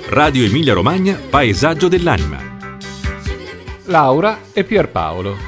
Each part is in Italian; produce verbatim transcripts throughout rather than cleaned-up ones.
Radio Emilia Romagna, Paesaggio dell'Anima. Laura e Pierpaolo.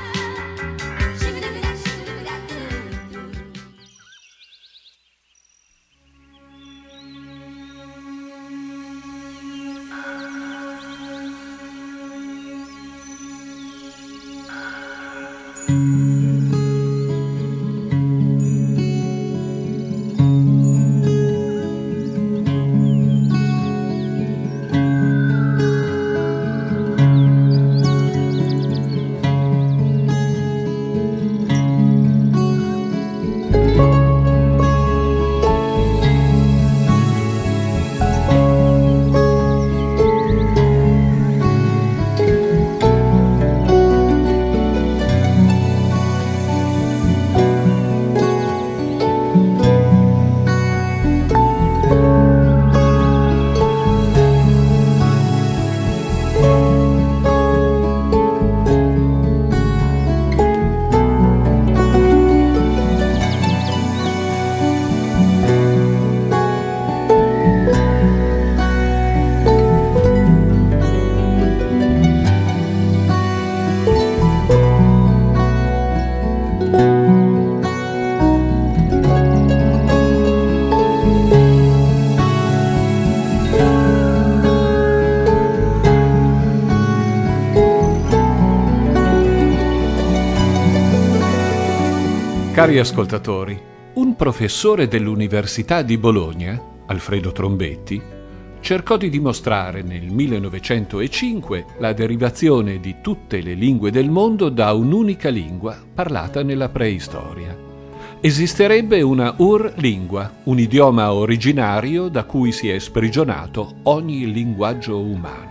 Cari ascoltatori, un professore dell'Università di Bologna, Alfredo Trombetti, cercò di dimostrare nel millenovecentocinque la derivazione di tutte le lingue del mondo da un'unica lingua parlata nella preistoria. Esisterebbe una Ur-lingua, un idioma originario da cui si è sprigionato ogni linguaggio umano.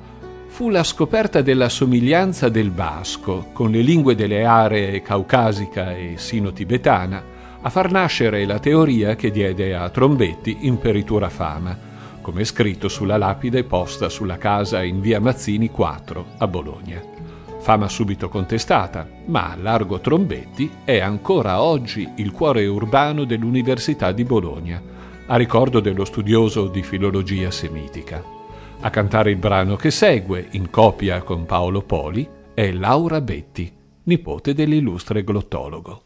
Fu la scoperta della somiglianza del basco con le lingue delle aree caucasica e sino-tibetana a far nascere la teoria che diede a Trombetti imperitura fama, come scritto sulla lapide posta sulla casa in via Mazzini quattro a Bologna. Fama subito contestata, ma Largo Trombetti è ancora oggi il cuore urbano dell'Università di Bologna, a ricordo dello studioso di filologia semitica. A cantare il brano che segue, in coppia con Paolo Poli, è Laura Betti, nipote dell'illustre glottologo.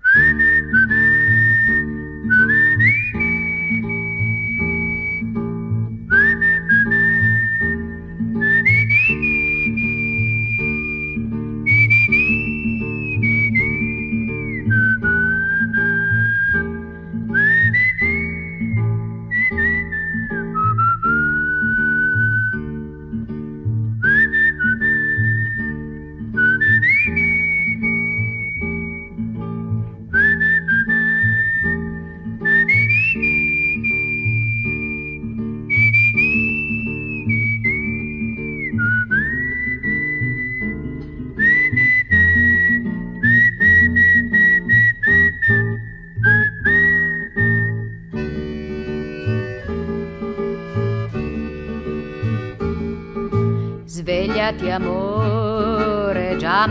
Svegliati amore, già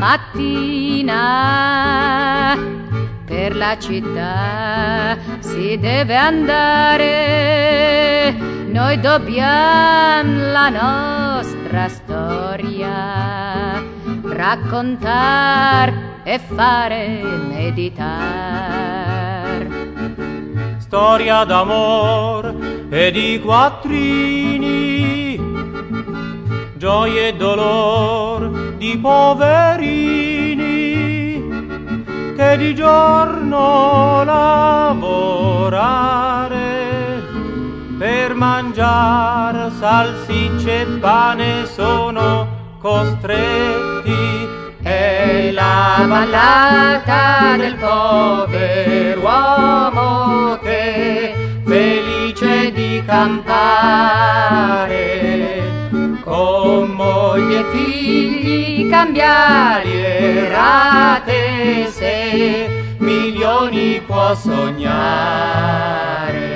mattina, per la città si deve andare, noi dobbiamo la nostra storia raccontar e fare meditar. Storia d'amor e di quattrini, gioie e dolor di poverini che di giorno lavorare per mangiare salsicce e pane sono costretti. È la ballata del pover'uomo che felice di campare con moglie e figli, cambiali e rate, se milioni può sognare.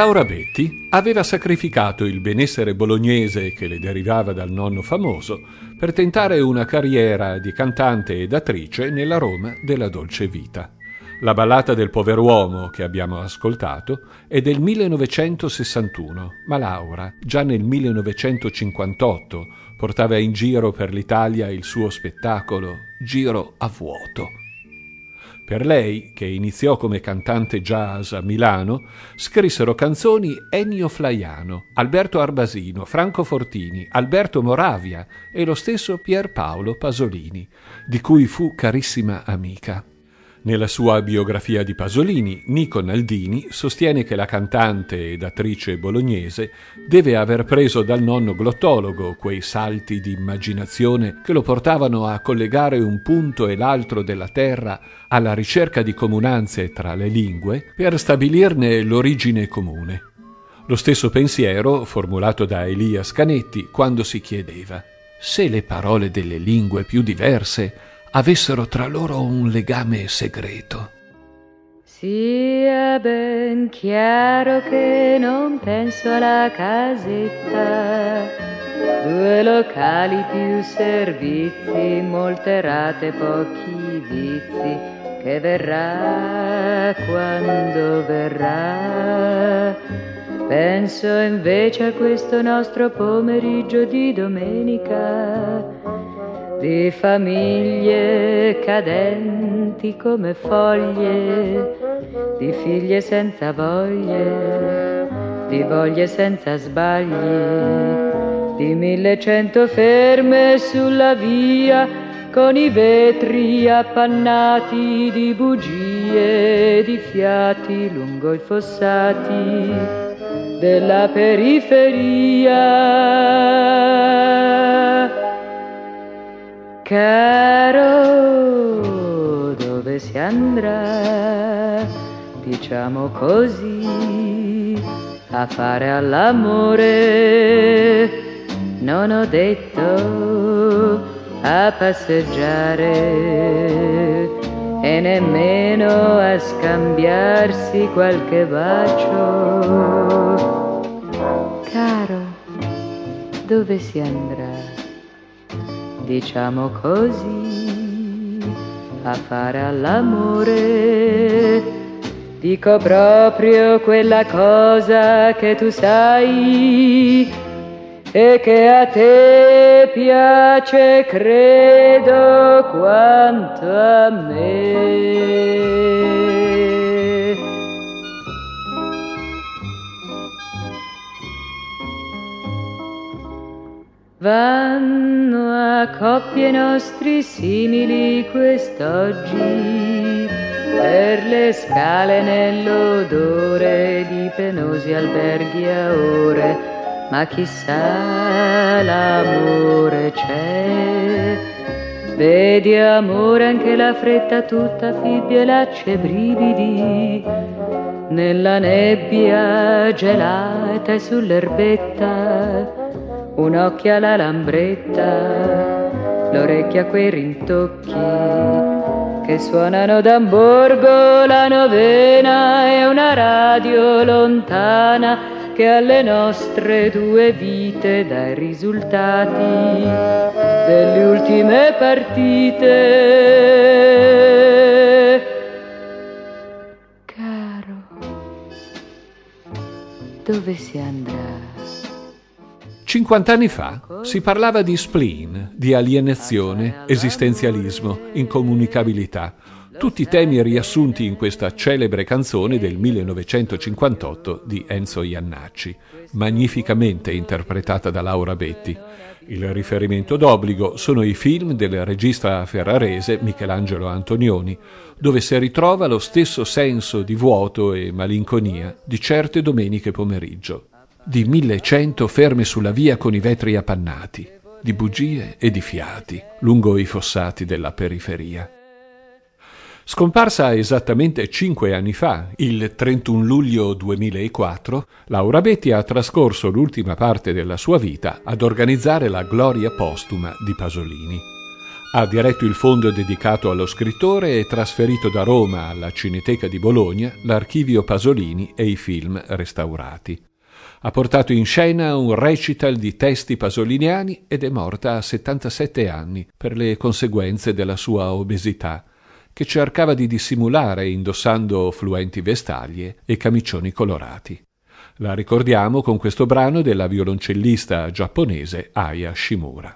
Laura Betti aveva sacrificato il benessere bolognese che le derivava dal nonno famoso per tentare una carriera di cantante ed attrice nella Roma della dolce vita. La ballata del pover'uomo che abbiamo ascoltato è del millenovecentosessantuno, ma Laura già nel millenovecentocinquantotto portava in giro per l'Italia il suo spettacolo Giro a vuoto. Per lei, che iniziò come cantante jazz a Milano, scrissero canzoni Ennio Flaiano, Alberto Arbasino, Franco Fortini, Alberto Moravia e lo stesso Pierpaolo Pasolini, di cui fu carissima amica. Nella sua biografia di Pasolini, Nico Naldini sostiene che la cantante ed attrice bolognese deve aver preso dal nonno glottologo quei salti di immaginazione che lo portavano a collegare un punto e l'altro della terra alla ricerca di comunanze tra le lingue per stabilirne l'origine comune. Lo stesso pensiero formulato da Elia Scanetti quando si chiedeva: se le parole delle lingue più diverse avessero tra loro un legame segreto. Sia ben chiaro che non penso alla casetta, due locali più servizi, molte rate, pochi vizi, che verrà quando verrà. Penso invece a questo nostro pomeriggio di domenica, di famiglie cadenti come foglie, di figlie senza voglie, di voglie senza sbagli, di mille cento ferme sulla via con i vetri appannati di bugie, di fiati lungo i fossati della periferia. Caro, dove si andrà, diciamo così, a fare all'amore? Non ho detto a passeggiare e nemmeno a scambiarsi qualche bacio. Caro, dove si andrà? Diciamo così, a fare all'amore. Dico proprio quella cosa che tu sai e che a te piace, credo, quanto a me. Vanno a coppie nostri simili quest'oggi per le scale nell'odore di penosi alberghi a ore, ma chissà, l'amore c'è. Vedi amore, anche la fretta tutta fibbie, lacci e brividi nella nebbia gelata e sull'erbetta. Un occhio alla lambretta, l'orecchio a quei rintocchi che suonano d'Amborgo la novena, e una radio lontana che alle nostre due vite dà i risultati delle ultime partite. Caro, dove si andrà? Cinquant'anni fa si parlava di spleen, di alienazione, esistenzialismo, incomunicabilità, tutti temi riassunti in questa celebre canzone del millenovecentocinquantotto di Enzo Jannacci, magnificamente interpretata da Laura Betti. Il riferimento d'obbligo sono i film del regista ferrarese Michelangelo Antonioni, dove si ritrova lo stesso senso di vuoto e malinconia di certe domeniche pomeriggio, di millecento ferme sulla via con i vetri appannati, di bugie e di fiati lungo i fossati della periferia. Scomparsa esattamente cinque anni fa, il trentuno luglio duemilaquattro, Laura Betti ha trascorso l'ultima parte della sua vita ad organizzare la gloria postuma di Pasolini. Ha diretto il fondo dedicato allo scrittore e trasferito da Roma alla Cineteca di Bologna l'archivio Pasolini e i film restaurati. Ha portato in scena un recital di testi pasoliniani ed è morta a settantasette anni per le conseguenze della sua obesità, che cercava di dissimulare indossando fluenti vestaglie e camicioni colorati. La ricordiamo con questo brano della violoncellista giapponese Aya Shimura.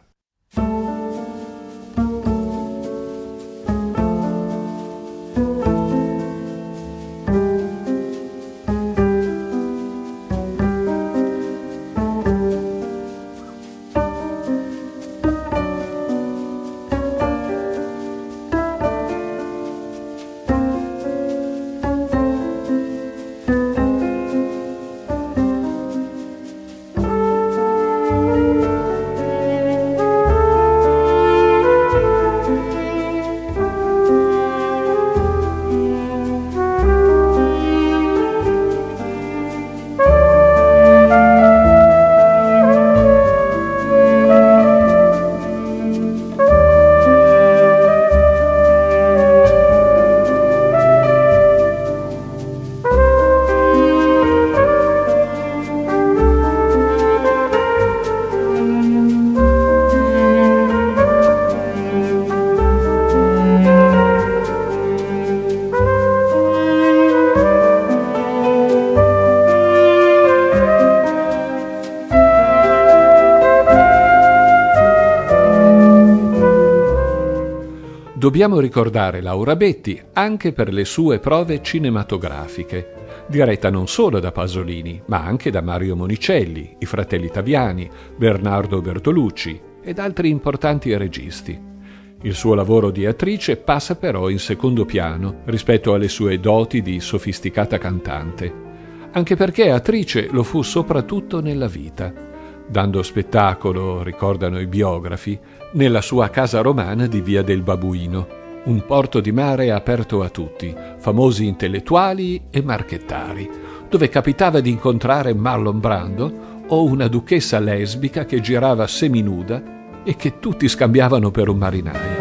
Dobbiamo ricordare Laura Betti anche per le sue prove cinematografiche, diretta non solo da Pasolini, ma anche da Mario Monicelli, i fratelli Taviani, Bernardo Bertolucci ed altri importanti registi. Il suo lavoro di attrice passa però in secondo piano rispetto alle sue doti di sofisticata cantante, anche perché attrice lo fu soprattutto nella vita, dando spettacolo, ricordano i biografi, nella sua casa romana di Via del Babuino, un porto di mare aperto a tutti, famosi intellettuali e marchettari, dove capitava di incontrare Marlon Brando o una duchessa lesbica che girava seminuda e che tutti scambiavano per un marinaio.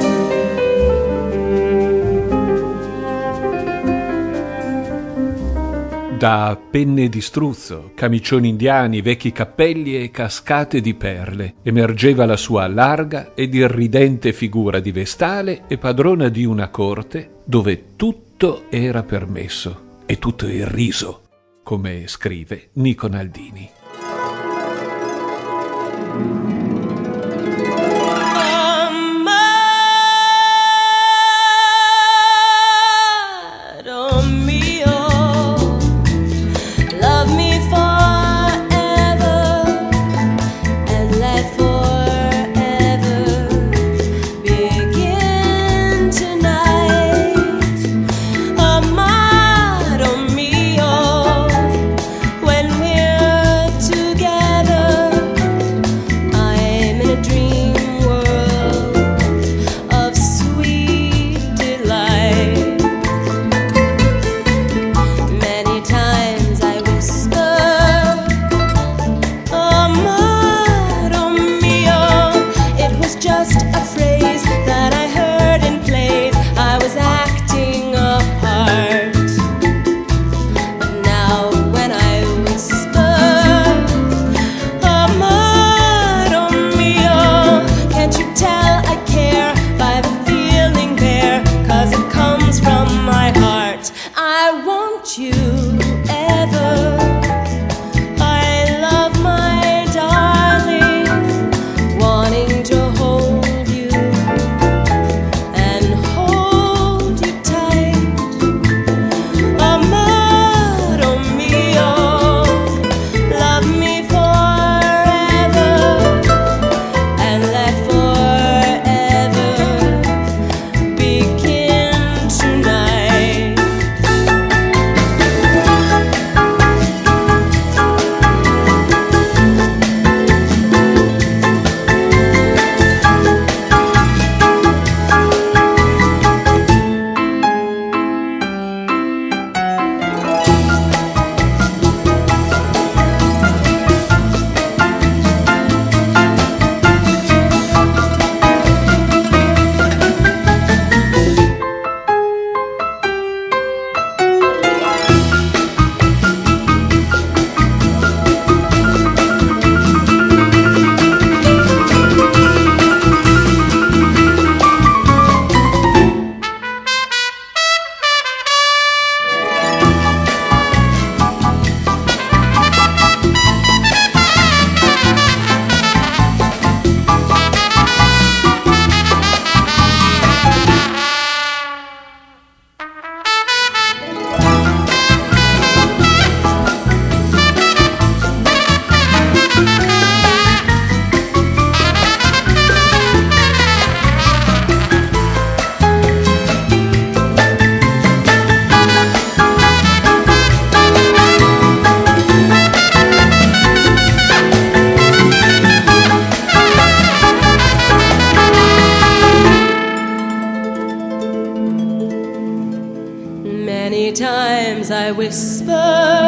Da penne di struzzo, camicioni indiani, vecchi cappelli e cascate di perle, emergeva la sua larga ed irridente figura di vestale e padrona di una corte dove tutto era permesso e tutto irriso, come scrive Nico Naldini. Sometimes I whisper